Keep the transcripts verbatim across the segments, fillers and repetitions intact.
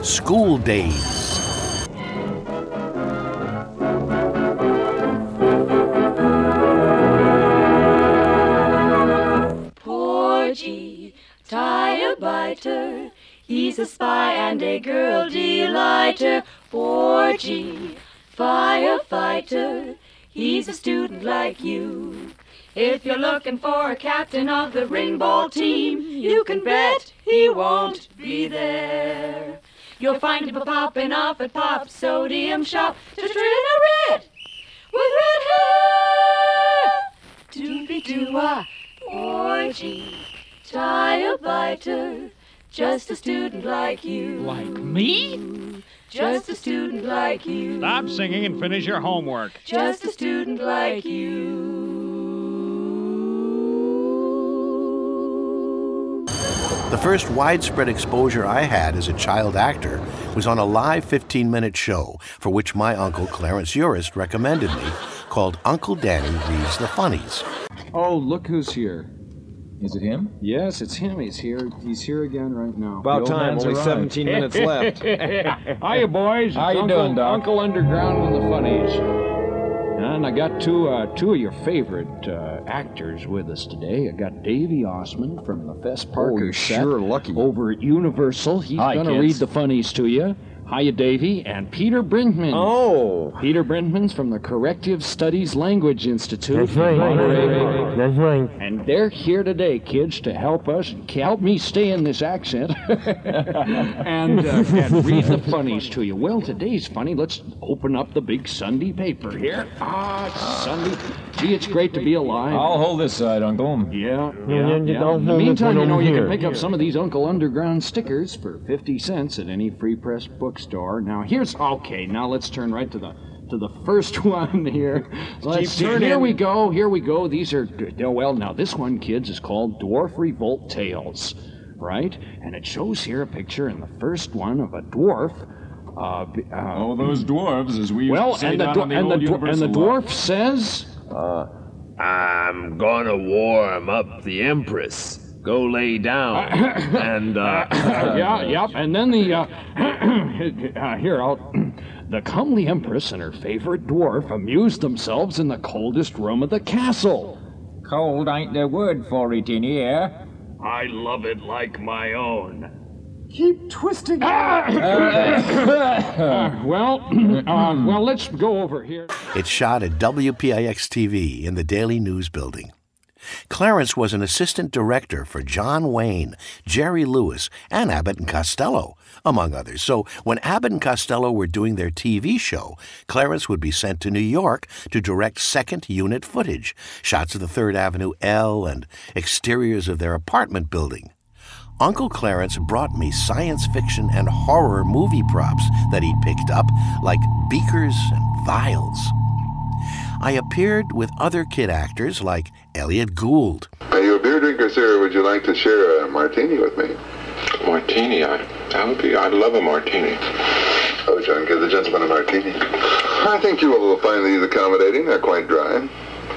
School Days. Porgy, tie-a-biter, he's a spy and a girl delighter. Porgy, firefighter, he's a student like you. If you're looking for a captain of the ring ball team, you can bet he won't be there. You'll find him popping off at Pop Sodium Shop to train a red with red hair. Doobie-doo-ah, Porgy, tie-a-biter, just a student like you. Like me? Just a student like you. Stop singing and finish your homework. Just a student like you. The first widespread exposure I had as a child actor was on a live fifteen-minute show for which my uncle Clarence Urist recommended me, called Uncle Danny Reads the Funnies. Oh, look who's here. Is it him? Yes, it's him. He's here. He's here again right now. About time. Only arrived. seventeen minutes left. Hiya, boys. It's How you Uncle, doing, Doc? Uncle Underground and the Funnies. And I got two uh, two of your favorite uh, actors with us today. I got Davey Osmond from the Fess Parker Oh, you're set sure lucky. over at Universal. He's Hi, going to kids. read the funnies to you. Hiya, Davey. And Peter Brinkman. Oh. Peter Brinkman's from the Corrective Studies Language Institute. That's right. in Monterey. That's right. And they're here today, kids, to help us, help me stay in this accent, and, uh, and read the funnies to you. Well, today's funny. Let's open up the big Sunday paper here. Ah, it's Sunday. Gee, it's great to be alive. I'll hold this side, Uncle. Yeah, Yeah, yeah, yeah, yeah. I'll In the hold this meantime, one you know, over you here. can pick up some of these Uncle Underground stickers for fifty cents at any Free Press bookstore. Now, here's, okay, now let's turn right to the to the first one here. Let's see. turning. Here we go, here we go. These are, oh, well, now this one, kids, is called Dwarf Revolt Tales, right? And it shows here a picture in the first one of a dwarf. Uh, b- uh, Oh, those dwarves, as we used well, to say and the, down dw- on the and, the old dw- and the Universal lot. dwarf says... I'm gonna warm up the Empress. Go lay down. and, uh... yeah, yep. And then the, uh, uh here, I'll, the comely empress and her favorite dwarf amused themselves in the coldest room of the castle. Cold ain't the word for it in here. I love it like my own. Keep twisting. uh, well, uh, well, let's go over here. It's shot at W P I X T V in the Daily News Building. Clarence was an assistant director for John Wayne, Jerry Lewis, and Abbott and Costello, among others. So when Abbott and Costello were doing their T V show, Clarence would be sent to New York to direct second unit footage, shots of the Third Avenue L and exteriors of their apartment building. Uncle Clarence brought me science fiction and horror movie props that he'd picked up, like beakers and vials. I appeared with other kid actors like Elliot Gould. Are you a beer drinker, sir? Would you like to share a martini with me? Martini, I, that would be, I'd love a martini. Oh, John, give the gentleman a martini. I think you will find these accommodating. They're quite dry.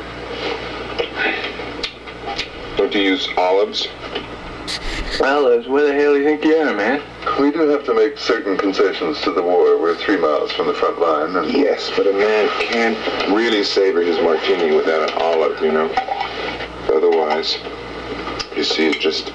Don't you use olives? Olives? Where the hell do you think you are, man? We do have to make certain concessions to the war. We're three miles from the front line. And Yes, but a man can't really savor his martini without an olive, you know? Otherwise, you see, it just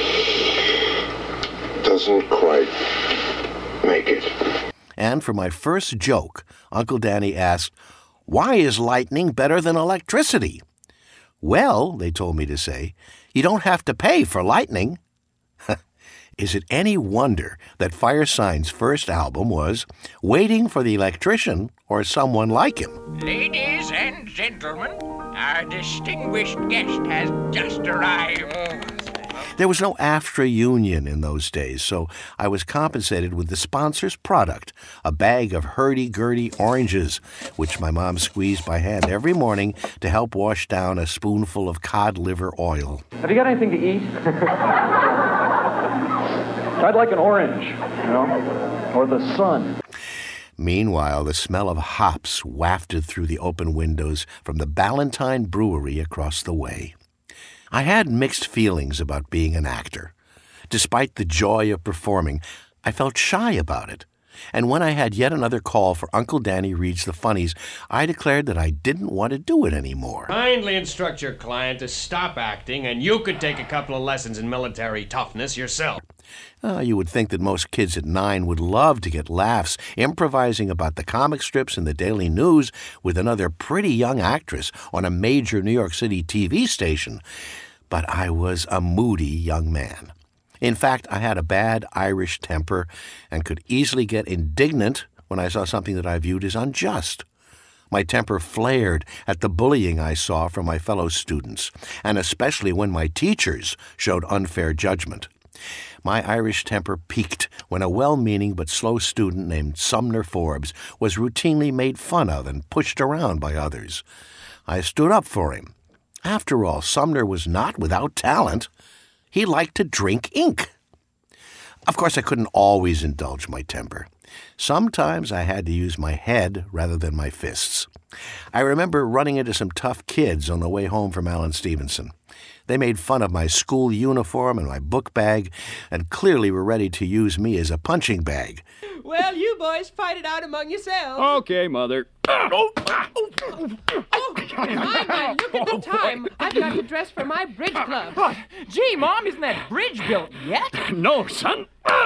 doesn't quite make it. And for my first joke, Uncle Danny asked, "Why is lightning better than electricity?" Well, they told me to say, you don't have to pay for lightning. Is it any wonder that Firesign's first album was Waiting for the Electrician or Someone Like Him? Ladies and gentlemen, our distinguished guest has just arrived. There was no AFTRA union in those days, so I was compensated with the sponsor's product, a bag of hurdy-gurdy oranges, which my mom squeezed by hand every morning to help wash down a spoonful of cod liver oil. Have you got anything to eat? I'd like an orange, you know, or the sun. Meanwhile, the smell of hops wafted through the open windows from the Ballantine Brewery across the way. I had mixed feelings about being an actor. Despite the joy of performing, I felt shy about it. And when I had yet another call for Uncle Danny Reads the Funnies, I declared that I didn't want to do it anymore. Kindly instruct your client to stop acting, and you could take a couple of lessons in military toughness yourself. Uh, you would think that most kids at nine would love to get laughs improvising about the comic strips in the Daily News with another pretty young actress on a major New York City T V station. But I was a moody young man. In fact, I had a bad Irish temper and could easily get indignant when I saw something that I viewed as unjust. My temper flared at the bullying I saw from my fellow students, and especially when my teachers showed unfair judgment. My Irish temper peaked when a well-meaning but slow student named Sumner Forbes was routinely made fun of and pushed around by others. I stood up for him. After all, Sumner was not without talent. He liked to drink ink. Of course, I couldn't always indulge my temper. Sometimes I had to use my head rather than my fists. I remember running into some tough kids on the way home from Alan Stevenson. They made fun of my school uniform and my book bag, and clearly were ready to use me as a punching bag. Well, you boys fight it out among yourselves. Okay, Mother. Oh, my, my, look at the time. I've got to dress for my bridge club. What? Gee, Mom, isn't that bridge built yet? No, son.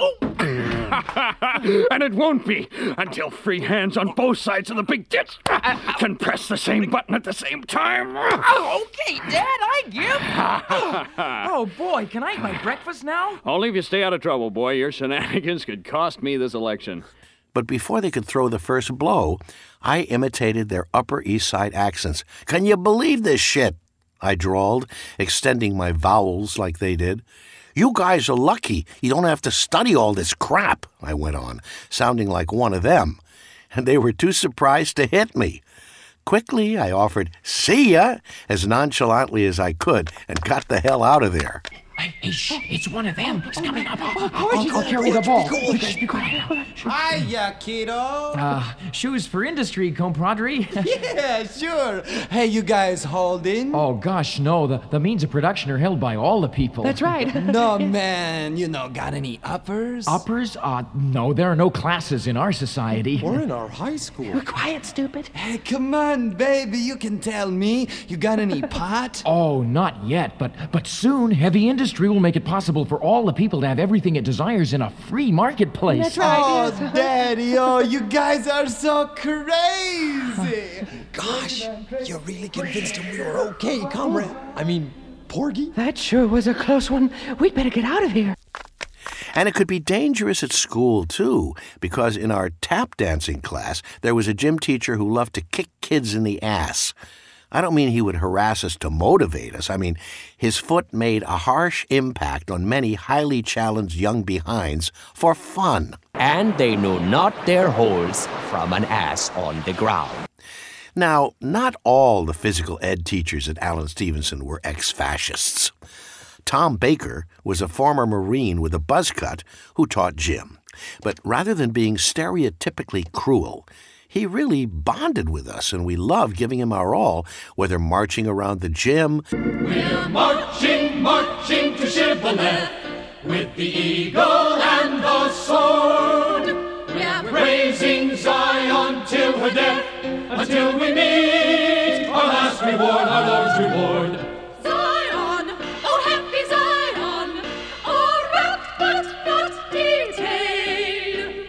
And it won't be until free hands on both sides of the big ditch can press the same button at the same time. Oh, okay, Dad, I give. Oh, boy, can I eat my breakfast now? Only if you stay out of trouble, boy. Your shenanigans could cost me this election. But before they could throw the first blow, I imitated their Upper East Side accents. "Can you believe this shit?" I drawled, extending my vowels like they did. "You guys are lucky. You don't have to study all this crap," I went on, sounding like one of them. And they were too surprised to hit me. Quickly, I offered, "See ya," as nonchalantly as I could, and got the hell out of there. Hey, shh, it's one of them. He's coming up. I'll, I'll, I'll carry the ball. Just be quiet. Hiya, kiddo. Uh, shoes for industry, compadre. Yeah, sure. Hey, you guys holding? Oh, gosh, no. The, the means of production are held by all the people. That's right. No, man. You know, got any uppers? Uppers? Uh, no, there are no classes in our society. Or in our high school. We're quiet, stupid. Hey, come on, baby. You can tell me. You got any pot? Oh, not yet, but, but soon, heavy industry will make it possible for all the people to have everything it desires in a free marketplace. That's right. Oh, yes. Daddy, oh, you guys are so crazy. Gosh, you really convinced him we were okay, comrade. I mean, Porgy. That sure was a close one. We'd better get out of here. And it could be dangerous at school, too, because in our tap dancing class, there was a gym teacher who loved to kick kids in the ass. I don't mean he would harass us to motivate us. I mean, his foot made a harsh impact on many highly challenged young behinds for fun. And they know not their holes from an ass on the ground. Now, not all the physical ed teachers at Alan Stevenson were ex-fascists. Tom Baker was a former Marine with a buzz cut who taught gym. But rather than being stereotypically cruel, he really bonded with us, and we loved giving him our all, whether marching around the gym. We're marching, marching to Shibboleth, with the eagle and the sword. We're praising Zion till her death, until we meet our last reward, our Lord's reward. Zion, oh happy Zion, oh wrapped but not detained.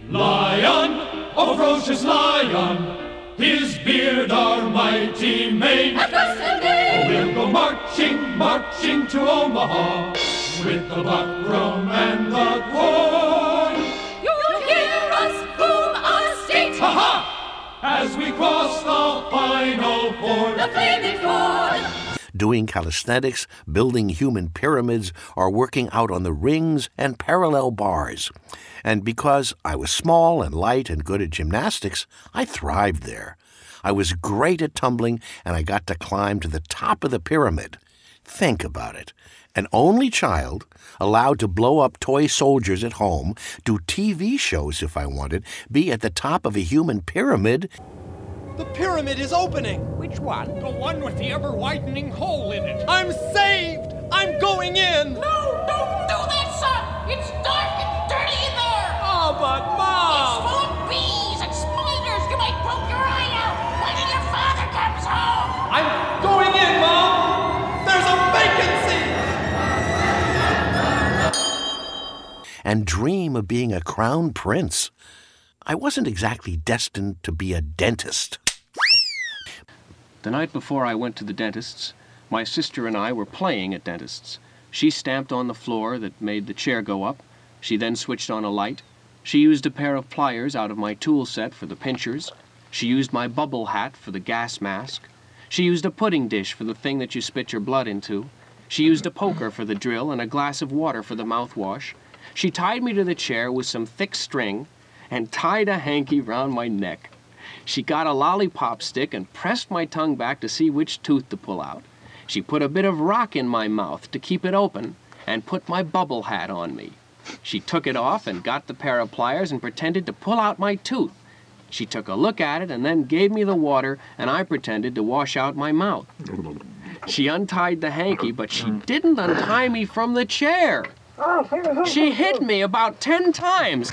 Lion, oh ferocious lion, his beard our mighty mane. Oh, we'll go marching, marching to Omaha, with the buckram and the corn. You'll hear us boom our state. Ha ha! As we cross the final ford, the flaming ford. Doing calisthenics, building human pyramids, or working out on the rings and parallel bars. And because I was small and light and good at gymnastics, I thrived there. I was great at tumbling, and I got to climb to the top of the pyramid. Think about it. An only child, allowed to blow up toy soldiers at home, do T V shows if I wanted, be at the top of a human pyramid. The pyramid is opening. Which one? The one with the ever-widening hole in it. I'm saved. I'm going in. No, don't do that, son. It's dark and dirty in there. and dream of being a crown prince. I wasn't exactly destined to be a dentist. The night before I went to the dentist's, my sister and I were playing at dentist's. She stamped on the floor that made the chair go up. She then switched on a light. She used a pair of pliers out of my tool set for the pinchers. She used my bubble hat for the gas mask. She used a pudding dish for the thing that you spit your blood into. She used a poker for the drill and a glass of water for the mouthwash. She tied me to the chair with some thick string and tied a hanky round my neck. She got a lollipop stick and pressed my tongue back to see which tooth to pull out. She put a bit of rock in my mouth to keep it open and put my bubble hat on me. She took it off and got the pair of pliers and pretended to pull out my tooth. She took a look at it and then gave me the water, and I pretended to wash out my mouth. She untied the hanky, but she didn't untie me from the chair. She hit me about ten times,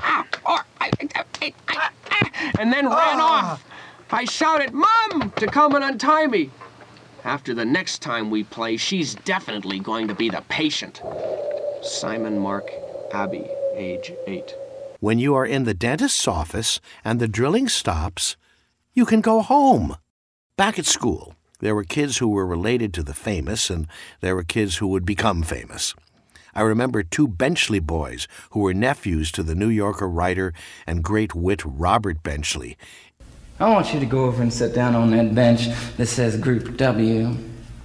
and then ran off. I shouted, "Mom!" to come and untie me. After the next time we play, she's definitely going to be the patient. Simon Mark Abbey, age eight. When you are in the dentist's office and the drilling stops, you can go home. Back at school, there were kids who were related to the famous, and there were kids who would become famous. I remember two Benchley boys who were nephews to the New Yorker writer and great wit Robert Benchley. I want you to go over and sit down on that bench that says Group W.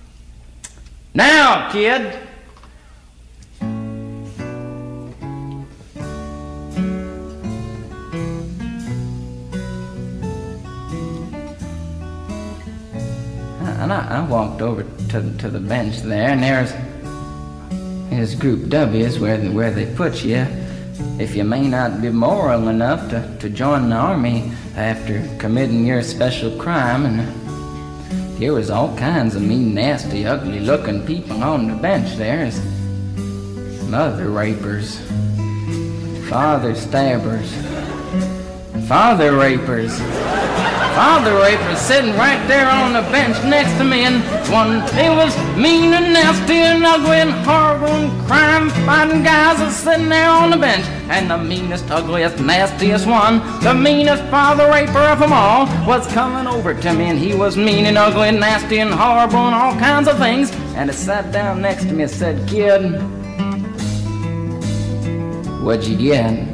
Now, kid! And I, I walked over to, to the bench there, and there's, there's Group W is where, where they put you if you may not be moral enough to, to join the army after committing your special crime. And there was all kinds of mean, nasty, ugly-looking people on the bench there. As mother rapers, father stabbers, father rapers. Father rapers sitting right there on the bench next to me, and one, he was mean and nasty and ugly and horrible and crime-fighting guys are sitting there on the bench. And the meanest, ugliest, nastiest one, the meanest father raper of them all, was coming over to me, and he was mean and ugly and nasty and horrible and all kinds of things. And he sat down next to me and said, "Kid, what'd you get?"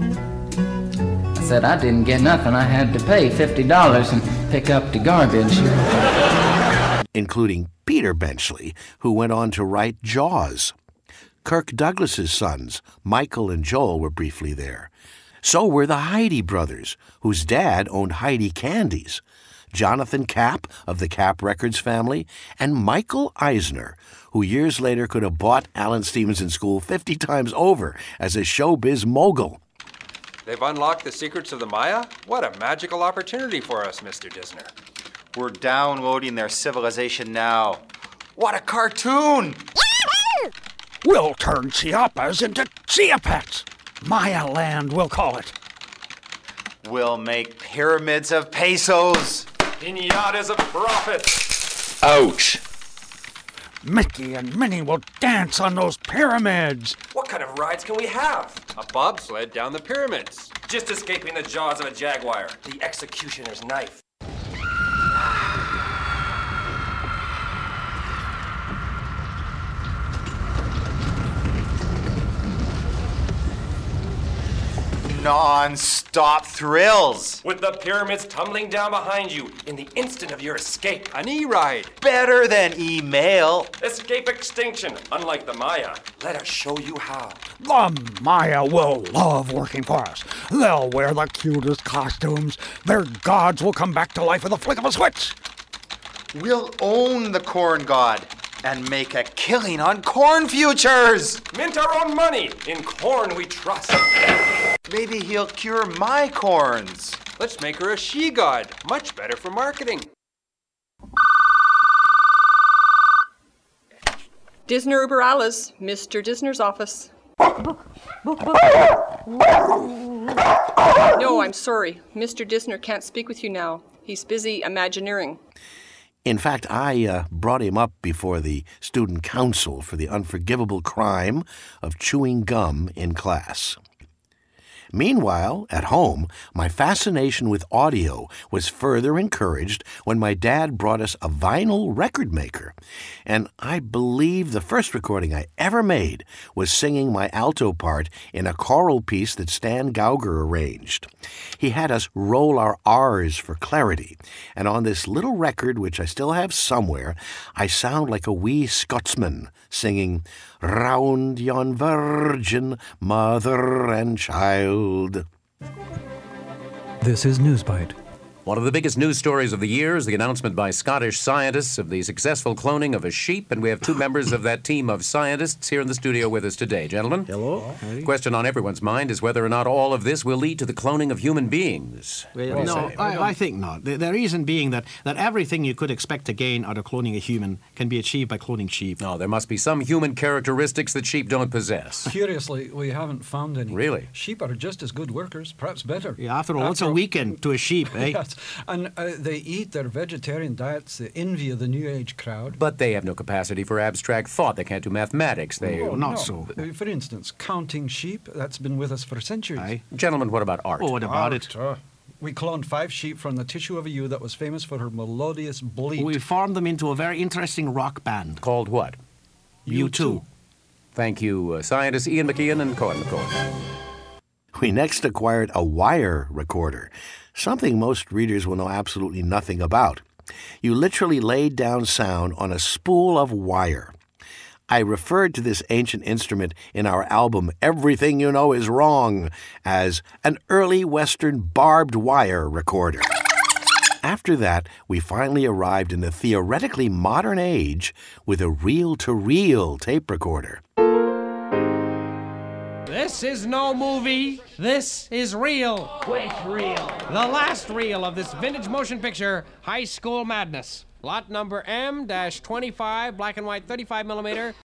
I said, "I didn't get nothing. I had to pay fifty dollars and pick up the garbage." Including Peter Benchley, who went on to write Jaws. Kirk Douglas's sons, Michael and Joel, were briefly there. So were the Heidi brothers, whose dad owned Heidi Candies. Jonathan Kapp of the Kapp Records family, and Michael Eisner, who years later could have bought Alan Stevenson School fifty times over as a showbiz mogul. They've unlocked the secrets of the Maya? What a magical opportunity for us, Mister Disner. We're downloading their civilization now. What a cartoon! We'll turn Chiapas into Chiapats. Maya land, we'll call it. We'll make pyramids of pesos. Piñatas of profit. Ouch. Mickey and Minnie will dance on those pyramids. What kind of rides can we have? A bobsled down the pyramids. Just escaping the jaws of a jaguar. The executioner's knife. Non-stop thrills. With the pyramids tumbling down behind you in the instant of your escape. An e-ride. Better than email. Escape extinction, unlike the Maya. Let us show you how. The Maya will love working for us. They'll wear the cutest costumes. Their gods will come back to life with a flick of a switch. We'll own the corn god and make a killing on corn futures. Mint our own money. In corn we trust. Maybe he'll cure my corns. Let's make her a she-god. Much better for marketing. Disner Uber Alles, Mister Disner's office. No, I'm sorry. Mister Disner can't speak with you now. He's busy imagineering. In fact, I uh, brought him up before the student council for the unforgivable crime of chewing gum in class. Meanwhile, at home, my fascination with audio was further encouraged when my dad brought us a vinyl record maker. And I believe the first recording I ever made was singing my alto part in a choral piece that Stan Gauger arranged. He had us roll our R's for clarity, and on this little record, which I still have somewhere, I sound like a wee Scotsman singing, "Round yon virgin mother and child." This is Newsbite. One of the biggest news stories of the year is the announcement by Scottish scientists of the successful cloning of a sheep, and we have two members of that team of scientists here in the studio with us today. Gentlemen. Hello. The question on everyone's mind is whether or not all of this will lead to the cloning of human beings. Well, no, I, I think not. The, the reason being that, that everything you could expect to gain out of cloning a human can be achieved by cloning sheep. No, there must be some human characteristics that sheep don't possess. Curiously, we haven't found any. Really? Sheep are just as good workers, perhaps better. Yeah, after all, it's a weekend to a sheep, eh? Yes, and uh, they eat their vegetarian diets, the envy of the New Age crowd. But they have no capacity for abstract thought. They can't do mathematics. They Oh, not no. so. Uh, For instance, counting sheep, that's been with us for centuries. Aye. Gentlemen, what about art? Oh, what about Art, it? uh, we cloned five sheep from the tissue of a ewe that was famous for her melodious bleat. We formed them into a very interesting rock band. Called what? U two. Thank you, uh, scientists Ian McKeon and Cohen McCoy. We next acquired a wire recorder, something most readers will know absolutely nothing about. You literally laid down sound on a spool of wire. I referred to this ancient instrument in our album Everything You Know Is Wrong as an early Western barbed wire recorder. After that, we finally arrived in the theoretically modern age with a reel-to-reel tape recorder. This is no movie. This is real. Which reel? The last reel of this vintage motion picture, High School Madness. Lot number M twenty-five, black and white, thirty-five millimeter,